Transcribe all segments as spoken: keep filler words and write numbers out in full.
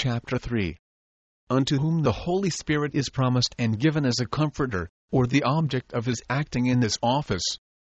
chapter three. Unto whom the Holy Spirit is promised and given as a comforter, or the object of his acting in this office.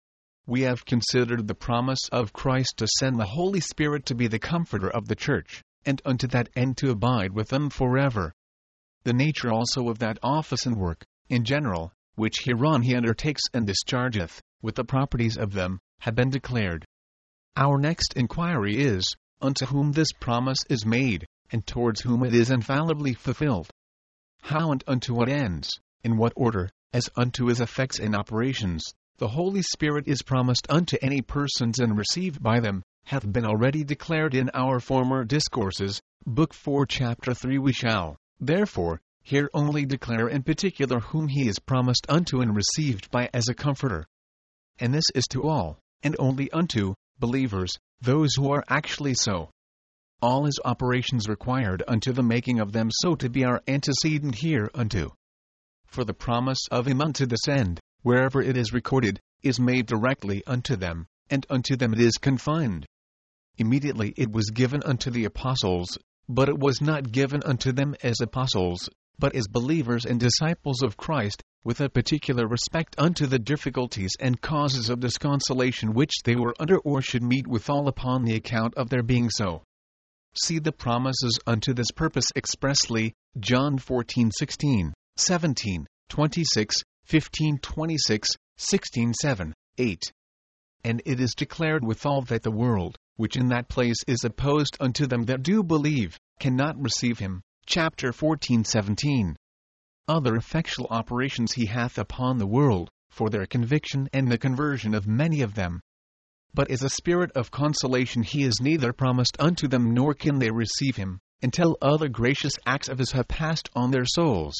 We have considered the promise of Christ to send the Holy Spirit to be the comforter of the church, and unto that end to abide with them forever. The nature also of that office and work, in general, which hereon he undertakes and dischargeth, with the properties of them, have been declared. Our next inquiry is, unto whom this promise is made, and towards whom it is infallibly fulfilled. How and unto what ends, in what order, as unto his effects and operations, the Holy Spirit is promised unto any persons and received by them, hath been already declared in our former discourses, Book four chapter three. We shall, therefore, here only declare in particular whom he is promised unto and received by as a comforter. And this is to all, and only unto, believers, those who are actually so. All his operations required unto the making of them so to be our antecedent hereunto. For the promise of him unto this end, wherever it is recorded, is made directly unto them, and unto them it is confined. Immediately it was given unto the apostles, but it was not given unto them as apostles, but as believers and disciples of Christ, with a particular respect unto the difficulties and causes of disconsolation which they were under or should meet withal upon the account of their being so. See the promises unto this purpose expressly, John fourteen sixteen, seventeen, twenty-six, fifteen twenty-six, sixteen seven, eight. And it is declared withal that the world, which in that place is opposed unto them that do believe, cannot receive him. Chapter fourteen seventeen. Other effectual operations he hath upon the world, for their conviction and the conversion of many of them. But as a spirit of consolation he is neither promised unto them nor can they receive him, until other gracious acts of his have passed on their souls.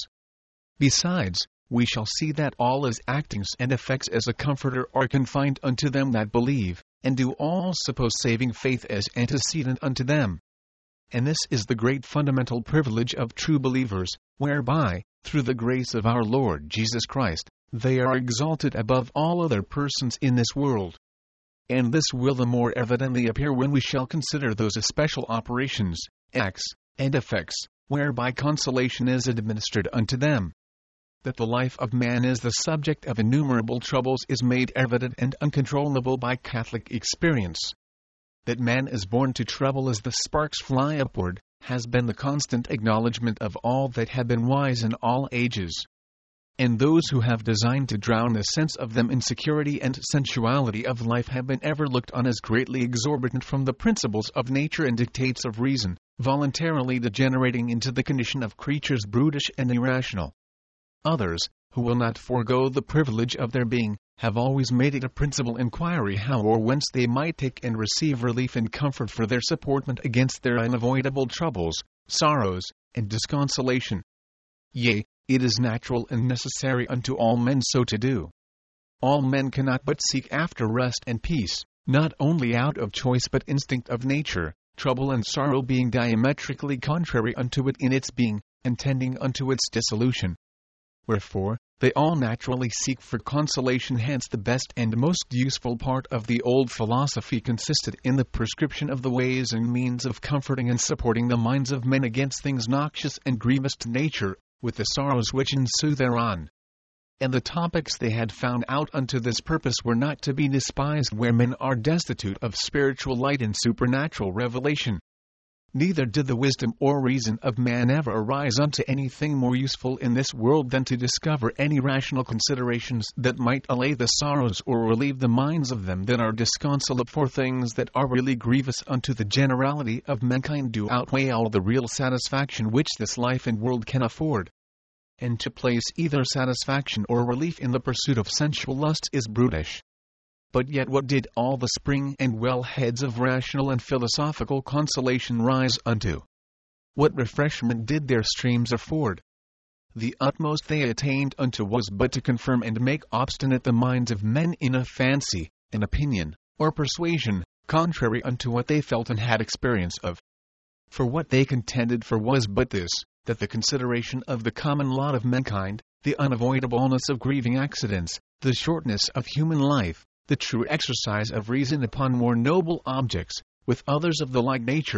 Besides, we shall see that all his actings and effects as a comforter are confined unto them that believe, and do all suppose saving faith as antecedent unto them. And this is the great fundamental privilege of true believers, whereby, through the grace of our Lord Jesus Christ, they are exalted above all other persons in this world. And this will the more evidently appear when we shall consider those especial operations, acts, and effects, whereby consolation is administered unto them. That the life of man is the subject of innumerable troubles is made evident and uncontrollable by Catholic experience. That man is born to trouble as the sparks fly upward, has been the constant acknowledgment of all that have been wise in all ages. And those who have designed to drown the sense of them in security and sensuality of life have been ever looked on as greatly exorbitant from the principles of nature and dictates of reason, voluntarily degenerating into the condition of creatures brutish and irrational. Others, who will not forego the privilege of their being, have always made it a principal inquiry how or whence they might take and receive relief and comfort for their supportment against their unavoidable troubles, sorrows, and disconsolation. Yea, it is natural and necessary unto all men so to do. All men cannot but seek after rest and peace, not only out of choice but instinct of nature, trouble and sorrow being diametrically contrary unto it in its being, and tending unto its dissolution. Wherefore, they all naturally seek for consolation. Hence the best and most useful part of the old philosophy consisted in the prescription of the ways and means of comforting and supporting the minds of men against things noxious and grievous to nature, with the sorrows which ensue thereon. And the topics they had found out unto this purpose were not to be despised where men are destitute of spiritual light and supernatural revelation. Neither did the wisdom or reason of man ever arise unto anything more useful in this world than to discover any rational considerations that might allay the sorrows or relieve the minds of them that are disconsolate, for things that are really grievous unto the generality of mankind do outweigh all the real satisfaction which this life and world can afford. And to place either satisfaction or relief in the pursuit of sensual lusts is brutish. But yet what did all the spring and well heads of rational and philosophical consolation rise unto? What refreshment did their streams afford? The utmost they attained unto was but to confirm and make obstinate the minds of men in a fancy, an opinion, or persuasion, contrary unto what they felt and had experience of. For what they contended for was but this, that the consideration of the common lot of mankind, the unavoidableness of grieving accidents, the shortness of human life, the true exercise of reason upon more noble objects, with others of the like nature,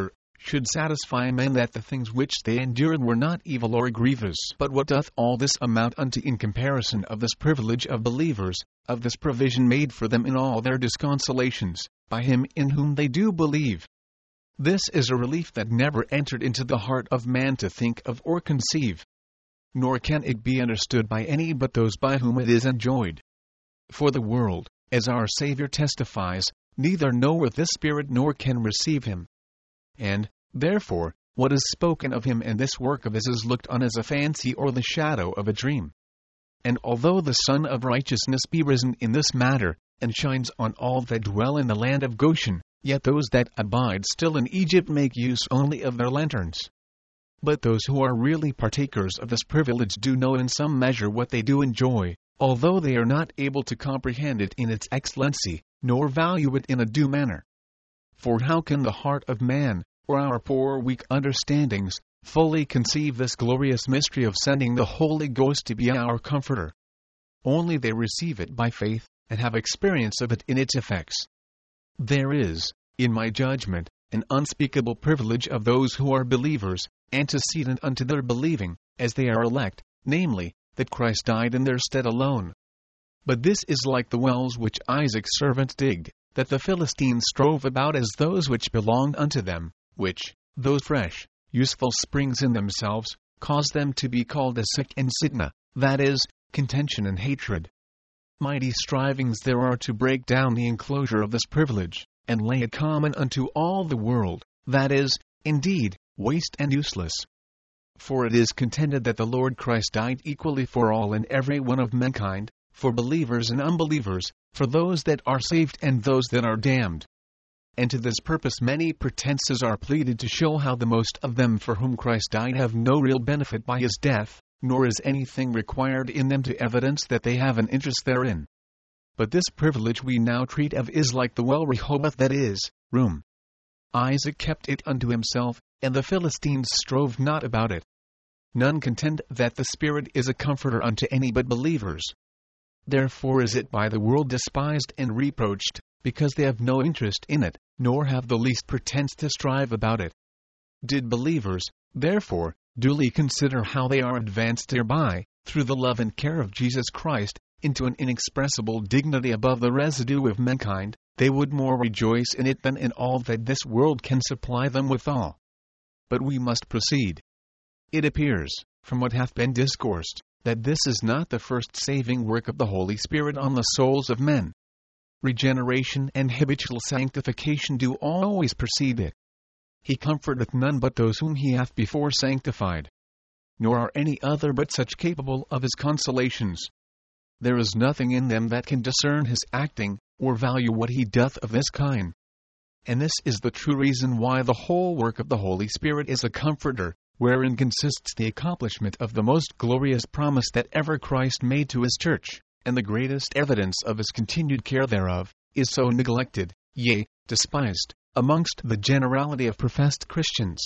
should satisfy men that the things which they endured were not evil or grievous. But what doth all this amount unto in comparison of this privilege of believers, of this provision made for them in all their disconsolations, by him in whom they do believe? This is a relief that never entered into the heart of man to think of or conceive. Nor can it be understood by any but those by whom it is enjoyed. For the world, as our Savior testifies, neither knoweth this Spirit nor can receive him. And, therefore, what is spoken of him and this work of his is looked on as a fancy or the shadow of a dream. And although the Sun of Righteousness be risen in this matter, and shines on all that dwell in the land of Goshen, yet those that abide still in Egypt make use only of their lanterns. But those who are really partakers of this privilege do know in some measure what they do enjoy, although they are not able to comprehend it in its excellency, nor value it in a due manner. For how can the heart of man, or our poor weak understandings, fully conceive this glorious mystery of sending the Holy Ghost to be our Comforter? Only they receive it by faith, and have experience of it in its effects. There is, in my judgment, an unspeakable privilege of those who are believers, antecedent unto their believing, as they are elect, namely, that Christ died in their stead alone. But this is like the wells which Isaac's servant digged, that the Philistines strove about as those which belonged unto them, which, though fresh, useful springs in themselves, cause them to be called Esek and Sitnah, that is, contention and hatred. Mighty strivings there are to break down the enclosure of this privilege, and lay it common unto all the world, that is, indeed, waste and useless. For it is contended that the Lord Christ died equally for all and every one of mankind, for believers and unbelievers, for those that are saved and those that are damned. And to this purpose many pretenses are pleaded to show how the most of them for whom Christ died have no real benefit by his death, nor is anything required in them to evidence that they have an interest therein. But this privilege we now treat of is like the well Rehoboth, that is, room. Isaac kept it unto himself, and the Philistines strove not about it. None contend that the Spirit is a comforter unto any but believers. Therefore is it by the world despised and reproached, because they have no interest in it, nor have the least pretense to strive about it. Did believers, therefore, duly consider how they are advanced thereby, through the love and care of Jesus Christ, into an inexpressible dignity above the residue of mankind, they would more rejoice in it than in all that this world can supply them withal. But we must proceed. It appears, from what hath been discoursed, that this is not the first saving work of the Holy Spirit on the souls of men. Regeneration and habitual sanctification do always precede it. He comforteth none but those whom he hath before sanctified. Nor are any other but such capable of his consolations. There is nothing in them that can discern his acting, or value what he doth of this kind. And this is the true reason why the whole work of the Holy Spirit is a comforter, wherein consists the accomplishment of the most glorious promise that ever Christ made to his church, and the greatest evidence of his continued care thereof, is so neglected, yea, despised, amongst the generality of professed Christians.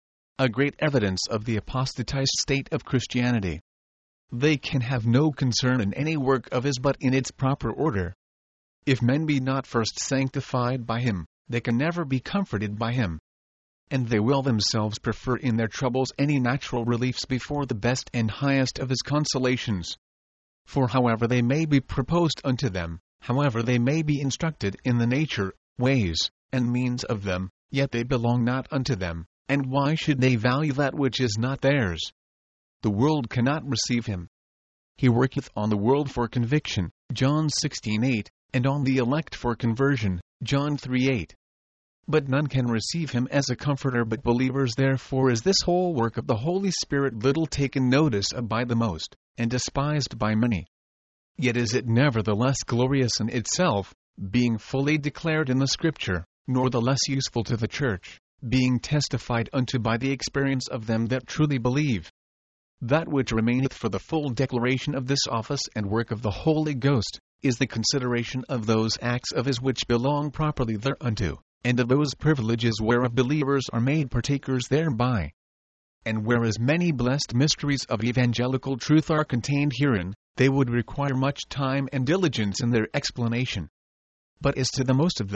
A great evidence of the apostatized state of Christianity. They can have no concern in any work of his but in its proper order. If men be not first sanctified by him, they can never be comforted by him. And they will themselves prefer in their troubles any natural reliefs before the best and highest of his consolations. For however they may be proposed unto them, however they may be instructed in the nature, ways, and means of them, yet they belong not unto them, and why should they value that which is not theirs? The world cannot receive him. He worketh on the world for conviction, John sixteen eight, and on the elect for conversion, John three eight. But none can receive him as a comforter but believers. Therefore is this whole work of the Holy Spirit little taken notice of by the most, and despised by many. Yet is it nevertheless glorious in itself, being fully declared in the Scripture, nor the less useful to the Church, being testified unto by the experience of them that truly believe. That which remaineth for the full declaration of this office and work of the Holy Ghost, is the consideration of those acts of his which belong properly thereunto, and of those privileges whereof believers are made partakers thereby. And whereas many blessed mysteries of evangelical truth are contained herein, they would require much time and diligence in their explanation. But as to the most of them,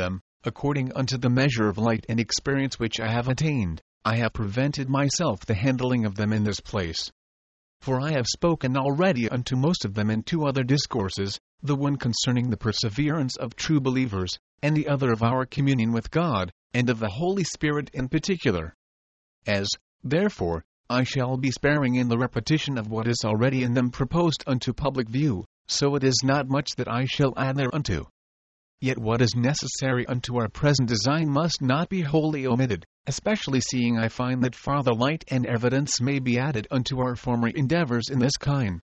according unto the measure of light and experience which I have attained, I have prevented myself the handling of them in this place. For I have spoken already unto most of them in two other discourses, the one concerning the perseverance of true believers, and the other of our communion with God, and of the Holy Spirit in particular. As, therefore, I shall be sparing in the repetition of what is already in them proposed unto public view, so it is not much that I shall add thereunto. Yet what is necessary unto our present design must not be wholly omitted, especially seeing I find that farther light and evidence may be added unto our former endeavors in this kind.